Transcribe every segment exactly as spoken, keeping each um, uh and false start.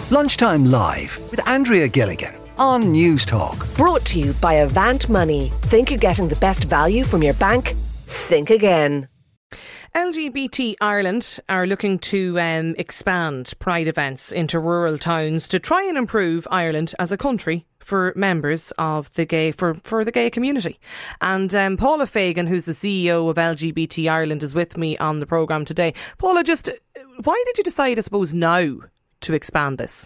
Lunchtime Live with Andrea Gilligan on News Talk. Brought to you by Avant Money. Think you're getting the best value from your bank? Think again. L G B T Ireland are looking to um, expand Pride events into rural towns to try and improve Ireland as a country for members of the gay for, for the gay community. And um, Paula Fagan, who's the C E O of L G B T Ireland, is with me on the programme today. Paula, just why did you decide, I suppose, now to expand this?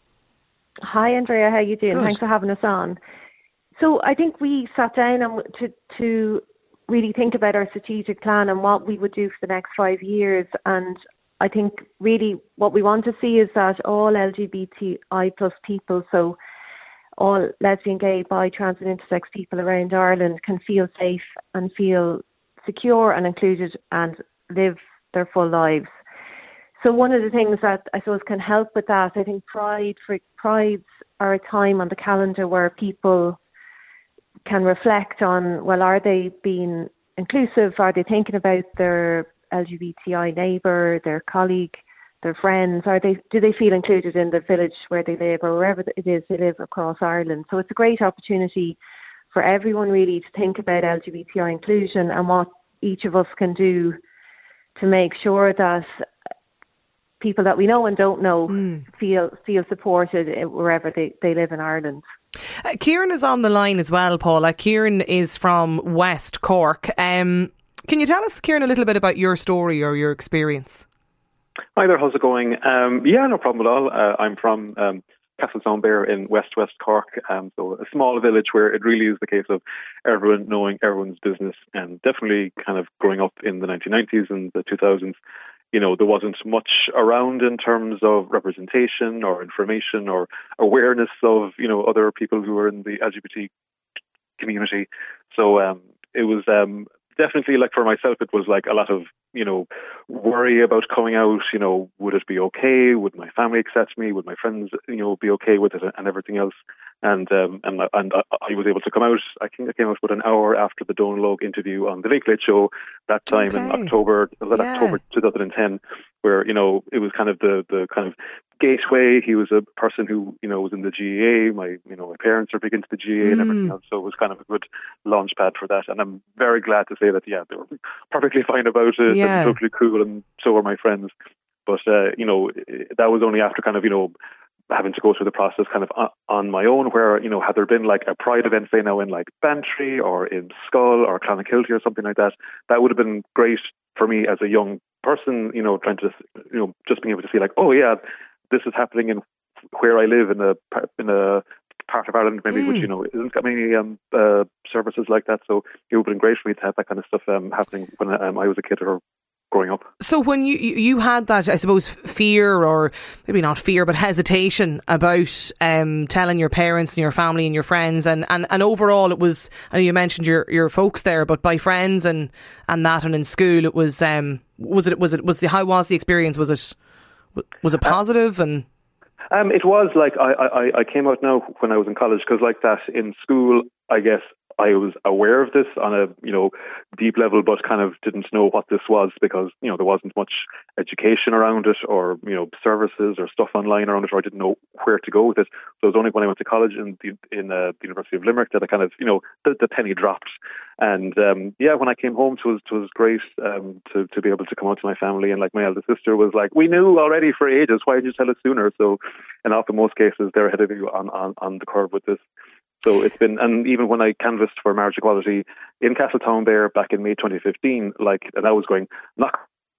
Hi Andrea, how are you doing? Good. Thanks for having us on. So I think we sat down and to to really think about our strategic plan and what we would do for the next five years. And I think really what we want to see is that all L G B T I plus people, so all lesbian, gay, bi, trans and intersex people around Ireland can feel safe and feel secure and included and live their full lives. So one of the things that I suppose can help with that, I think Pride, for Prides are a time on the calendar where people can reflect on, well, are they being inclusive? Are they thinking about their L G B T I neighbour, their colleague, their friends? Are they, do they feel included in the village where they live or wherever it is they live across Ireland? So it's a great opportunity for everyone really to think about L G B T I inclusion and what each of us can do to make sure that people that we know and don't know mm. feel feel supported wherever they, they live in Ireland. Uh, Kieran is on the line as well, Paula. Kieran is from West Cork. Um, can you tell us, Kieran, a little bit about your story or your experience? Hi there, how's it going? Um, yeah, no problem at all. Uh, I'm from um, Castletownbere in West West Cork, um, so a small village where it really is the case of everyone knowing everyone's business, and definitely kind of growing up in the nineteen nineties and the two thousands. You know, there wasn't much around in terms of representation or information or awareness of, you know, other people who are in the L G B T community. So um, it was um, definitely, like for myself, it was like a lot of, you know, worry about coming out. You know, would it be okay? Would my family accept me? Would my friends, you know, be okay with it and everything else? And um, and and I was able to come out. I think I came out about an hour after the Donal Logue interview on the Late Late Show that time okay. in October, was that yeah. October twenty ten, where, you know, it was kind of the, the kind of gateway. He was a person who, you know, was in the G A A. My, you know, my parents are big into the G A A mm. and everything else, so it was kind of a good launch pad for that. And I'm very glad to say that, yeah, they were perfectly fine about it yeah. and totally cool, and so were my friends. But, uh, you know, that was only after kind of, you know, having to go through the process kind of on my own, where, you know, had there been like a Pride event, say now in like Bantry or in Schull or Clonakilty or something like that, that would have been great for me as a young person, you know, trying to, you know, just being able to see like, oh yeah, this is happening in where I live in a, in a part of Ireland maybe, mm. which, you know, isn't got many um, uh, services like that. So it would have been great for me to have that kind of stuff um, happening when um, I was a kid or growing up. So when you you had that, I suppose, fear, or maybe not fear, but hesitation about um, telling your parents and your family and your friends, and, and, and overall it was, I know you mentioned your, your folks there, but by friends and, and that, and in school, it was um was it was it was the how was the experience? Was it was it positive? And um, it was like I, I I came out now when I was in college, because like that in school, I guess I was aware of this on a, you know, deep level, but kind of didn't know what this was, because, you know, there wasn't much education around it, or, you know, services or stuff online around it, or I didn't know where to go with it. So it was only when I went to college in the, in uh, the University of Limerick that I kind of, you know, the, the penny dropped. And um, yeah, when I came home, it was, it was great um, to, to be able to come out to my family. And like my eldest sister was like, we knew already for ages, why didn't you tell us sooner? So, and often most cases, they're ahead of you on, on, on the curve with this. So it's been, and even when I canvassed for marriage equality in Castletownbere back in May twenty fifteen, like, and I was going, knock,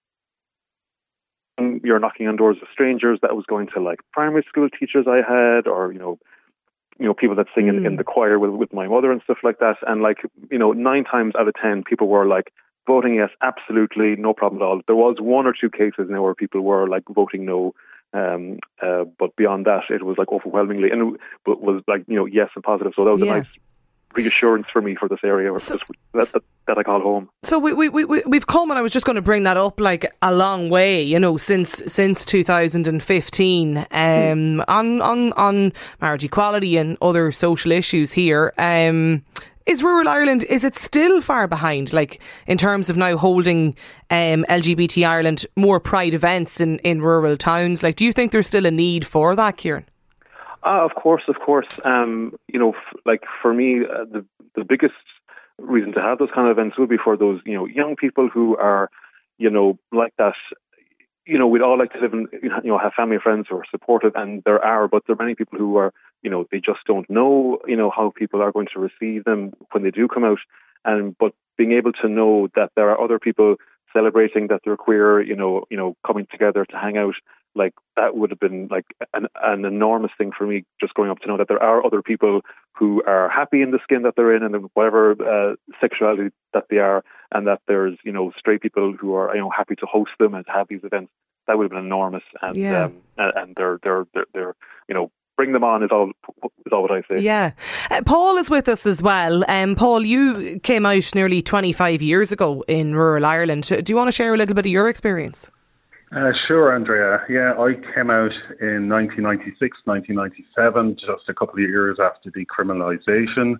you're knocking on doors of strangers. That was going to like primary school teachers I had, or, you know, you know, people that sing mm. in, in the choir with, with my mother and stuff like that. And like, you know, nine times out of ten, people were like voting yes, absolutely, no problem at all. There was one or two cases now where people were like voting no. Um, uh, but beyond that, it was like overwhelmingly, and it was like, you know, yes and positive. So that was yeah. a nice reassurance for me for this area so, that, that, that I call home. So we, we, we, we've come, and I was just going to bring that up, like a long way, you know, since since two thousand fifteen um, mm. on, on, on marriage equality and other social issues here. Um, Is rural Ireland, is it still far behind, like in terms of now holding um, L G B T Ireland more pride events in, in rural towns? Like, do you think there's still a need for that, Kieran? Ah, of course, of course. Um, you know, f- like for me, uh, the the biggest reason to have those kind of events would be for those, you know, young people who are, you know, like that. You know, we'd all like to live in, you know, have family and friends who are supportive, and there are, but there are many people who are, you know, they just don't know, you know, how people are going to receive them when they do come out. And but being able to know that there are other people celebrating that they're queer, you know, you know, coming together to hang out, like that would have been like an, an enormous thing for me just growing up, to know that there are other people who are happy in the skin that they're in and whatever uh, sexuality that they are, and that there's, you know, straight people who are, you know, happy to host them and to have these events. That would have been enormous. And yeah. um, and they're they're they're, they're you know, bring them on is all is all what I say. Yeah. Uh, Paul is with us as well. Um, Paul, you came out nearly twenty-five years ago in rural Ireland. Do you want to share a little bit of your experience? Uh, sure, Andrea. Yeah, I came out in nineteen ninety-six, nineteen ninety-seven, just a couple of years after decriminalisation.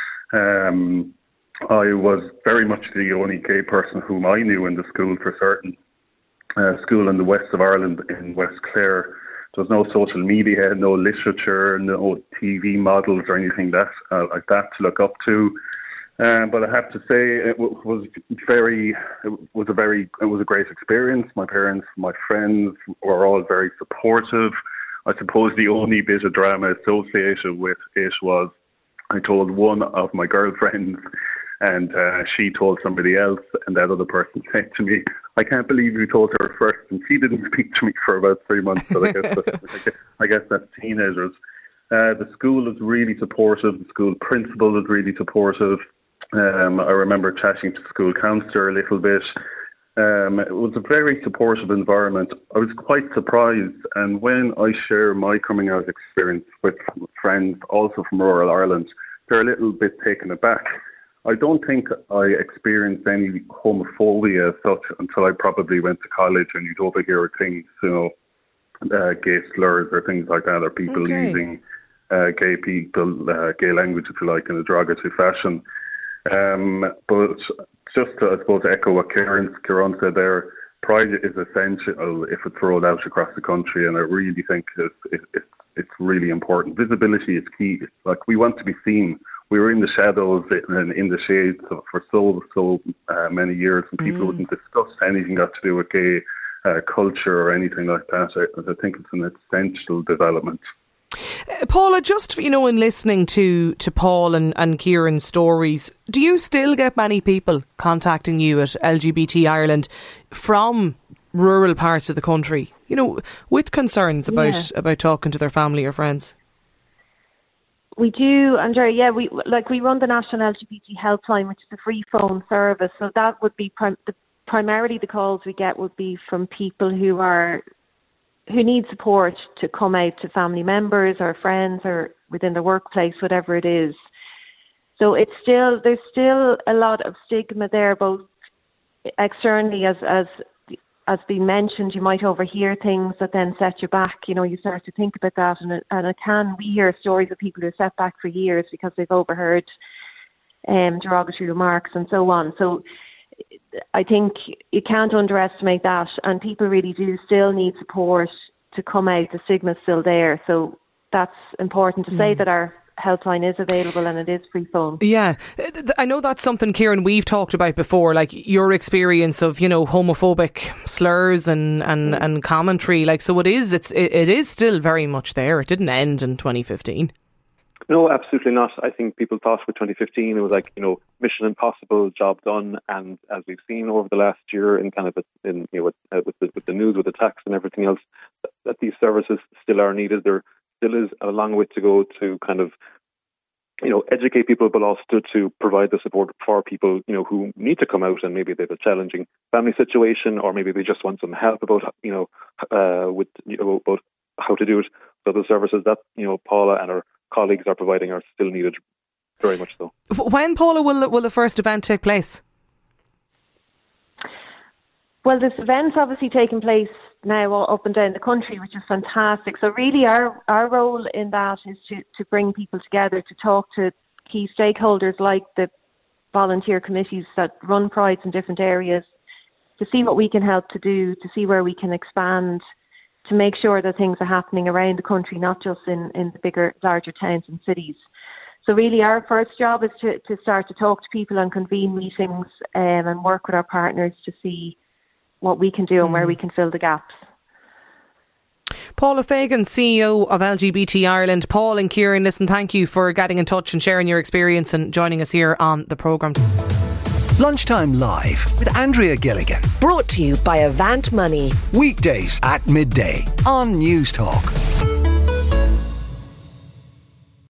Um, I was very much the only gay person whom I knew in the school for certain. Uh, school in the west of Ireland, in West Clare. There was no social media, no literature, no T V models or anything that uh, like that to look up to. Um, but I have to say, it w- was very, it was a very, it was a great experience. My parents, my friends were all very supportive. I suppose the only bit of drama associated with it was I told one of my girlfriends, and uh, she told somebody else, and that other person said to me, "I can't believe you told her first," and she didn't speak to me for about three months. So I guess that's, I guess, I guess that's teenagers. Uh, the school is really supportive. The school principal is really supportive. Um, I remember chatting to the school counsellor a little bit. Um, it was a very supportive environment. I was quite surprised, and when I share my coming out experience with friends also from rural Ireland, they're a little bit taken aback. I don't think I experienced any homophobia as such until I probably went to college, and you'd overhear things, you know, uh, gay slurs or things like that, or people okay. using uh, gay people, uh, gay language, if you like, in a derogatory fashion. Um, but just to, I suppose, echo what Kieran, Kieran said there, pride is essential if it's rolled out across the country, and I really think it's, it, it, it's really important. Visibility is key. It's like, we want to be seen. We were in the shadows and in the shades for so, so uh, many years, and people mm. wouldn't discuss anything got to do with gay uh, culture or anything like that. I, I think it's an essential development. Uh, Paula, just, you know, in listening to, to Paul and, and Kieran's stories, do you still get many people contacting you at L G B T Ireland from rural parts of the country, you know, with concerns about, yeah. about talking to their family or friends? We do, Andrea. Yeah, we like we run the National L G B T Helpline, which is a free phone service. So that would be prim- the, primarily the calls we get would be from people who are who need support to come out to family members or friends or within the workplace, whatever it is. So it's still there's still a lot of stigma there, both externally as as as being mentioned. You might overhear things that then set you back. You know, you start to think about that, and it, and it can. We hear stories of people who are set back for years because they've overheard um, derogatory remarks and so on. So I think you can't underestimate that, and people really do still need support to come out. The stigma's still there, so that's important to mm. say that our helpline is available and it is free phone. Yeah, I know that's something, Kieran, we've talked about before, like your experience of, you know, homophobic slurs and, and, mm. and commentary. Like, so it is, it's, it, it is still very much there. It didn't end in twenty fifteen. No, absolutely not. I think people thought with twenty fifteen it was like, you know, mission impossible, job done. And as we've seen over the last year, in kind of a, in you know with, uh, with the with the news, with the tax and everything else, that, that these services still are needed. There still is a long way to go to kind of, you know, educate people, but also to provide the support for people, you know, who need to come out and maybe they have a challenging family situation, or maybe they just want some help about, you know, uh, with you know, about how to do it. So the services that, you know, Paula and her colleagues are providing are still needed, very much so. When, Paula, will the, will the first event take place? Well, this event's obviously taking place now all up and down the country, which is fantastic. So really our, our role in that is to, to bring people together, to talk to key stakeholders like the volunteer committees that run prides in different areas to see what we can help to do, to see where we can expand, to make sure that things are happening around the country, not just in, in the bigger, larger towns and cities. So really our first job is to, to start to talk to people and convene meetings um, and work with our partners to see what we can do and mm. where we can fill the gaps. Paula Fagan, C E O of L G B T Ireland. Paul and Kieran, listen, thank you for getting in touch and sharing your experience and joining us here on the programme. Lunchtime Live with Andrea Gilligan. Brought to you by Avant Money. Weekdays at midday on News Talk.